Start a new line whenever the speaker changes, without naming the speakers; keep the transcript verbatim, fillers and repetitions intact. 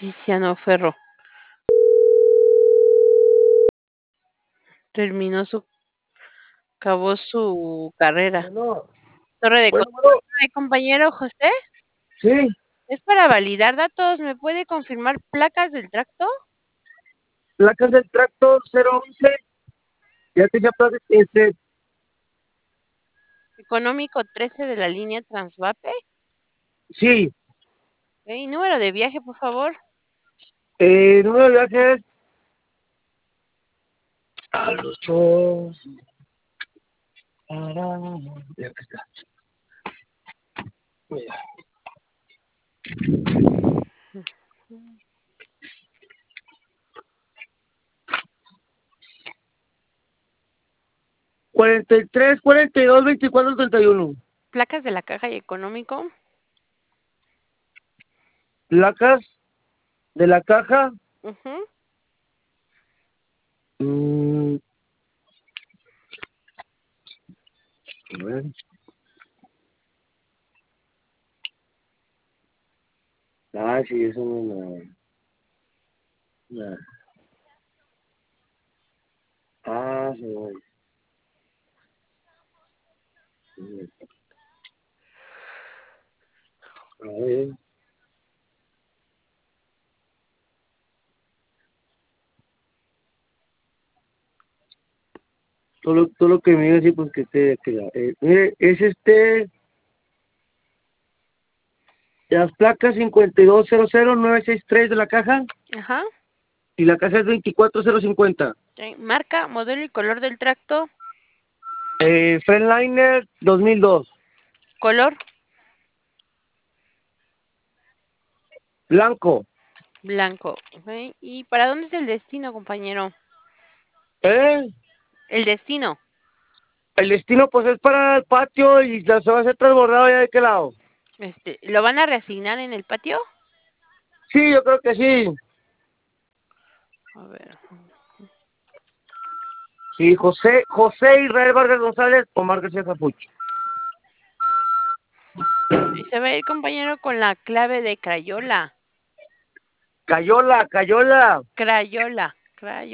Tiziano Ferro. Terminó su acabó su carrera.
Bueno,
Torre de
bueno,
control,
bueno,
¿mi compañero José?
sí,
Es para validar datos, ¿me puede confirmar placas del tracto?
placas del tractor cero once, ya tenía placas, este,
Económico trece de la línea Transvape.
sí,
Okey, número de viaje, por favor.
eh, número de viajes a los dos, para, ya que está, mira, cuarenta y tres, cuarenta y dos, veinticuatro, treinta y uno,
Placas de la caja y económico.
placas de la caja,
Ujú.
mm, a ver, ah, sí, eso no, no, no. Ah, sí, bueno, sí, a ver, todo, lo- todo lo que me diga, sí, pues que esté, que, eh, mire, es este, las placas cincuenta y dos cero cero nueve seis tres de la caja
Ajá.
y la caja es veinticuatro cero cincuenta.
Okey, marca, modelo y color del tracto.
Eh, Freightliner dos mil dos.
Color
Blanco.
blanco. Okey, ¿y para dónde es el destino, compañero?
¿Eh?
El destino.
El destino pues es para el patio y ya se va a hacer transbordado allá de qué lado.
Este, ¿lo van a reasignar en el patio?
Sí, yo creo que sí.
A ver.
Sí, José, José Israel Vargas González, Omar García Capucho.
Y se va a ir, compañero, con la clave de Crayola.
Cayola, Cayola.
Crayola, Crayola.